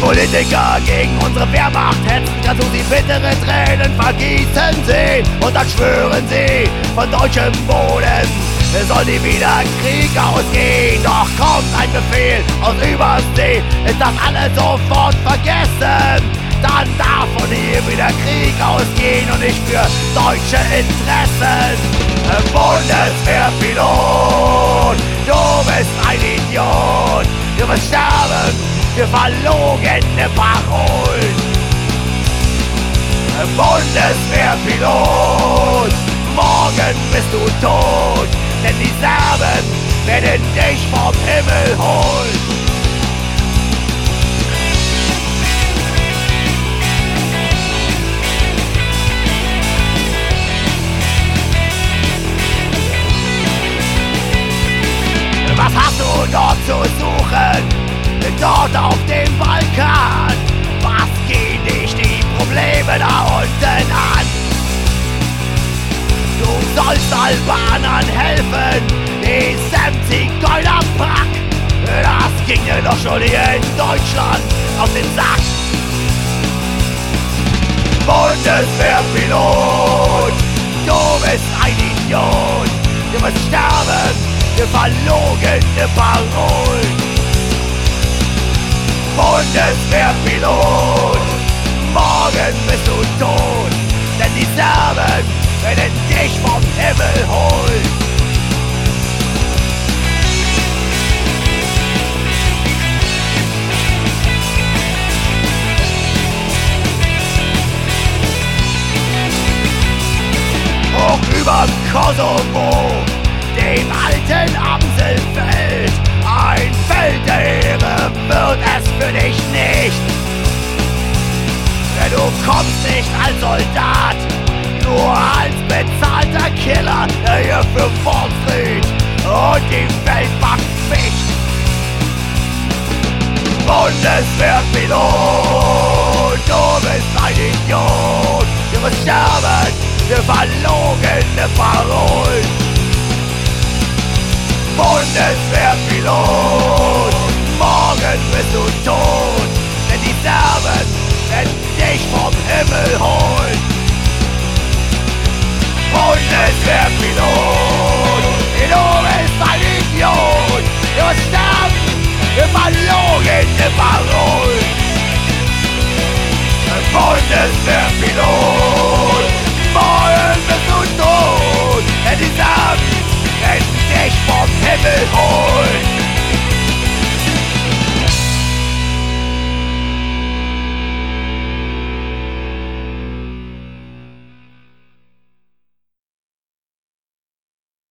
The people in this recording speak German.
Politiker gegen unsere Wehrmacht hetzen, kannst du sie bittere Tränen vergießen sehen. Und dann schwören sie von deutschem Boden, es soll nie wieder Krieg ausgehen. Doch kommt ein Befehl aus Übersee, ist das alles sofort vergessen. Dann darf von hier wieder Krieg ausgehen und nicht für deutsche Interessen. Bundeswehrpilot, du bist ein Idiot. Du wirst sterben für verlogene Parolen. Bundeswehrpilot, morgen bist du tot, denn die Serben werden dich vom Himmel holen. Was hast du dort zu suchen? Dort auf dem Balkan? Was gehen dich die Probleme da unten an? Du sollst Albanern helfen, diesem Zigeunerpack. Das ging dir doch schon hier in Deutschland auf den Sack. Bundeswehrpilot, du bist ein Idiot. Du wirst sterben für verlogene Parolen. Bundeswehrpilot, morgen bist du tot, denn die Serben werden dich vom Himmel holen. Hoch über Kosovo, dem alten Amselfeld, ein Feld der Ehre wird es für dich nicht. Denn du kommst nicht als Soldat, nur als bezahlter Killer, der hier für Wall Street und die Weltbank ficht. Bundeswehrpilot, du bist ein Idiot. Du wirst sterben für verlogene Parolen. Bundeswehrpilot, morgen bist du tot, denn die Serben werden dich vom Himmel holen. Bundeswehrpilot, du bist ein Idiot, du wirst sterben für verlogene Parolen. Bundeswehrpilot, morgen bist du tot, denn die Serben werden dich vom Himmel holen.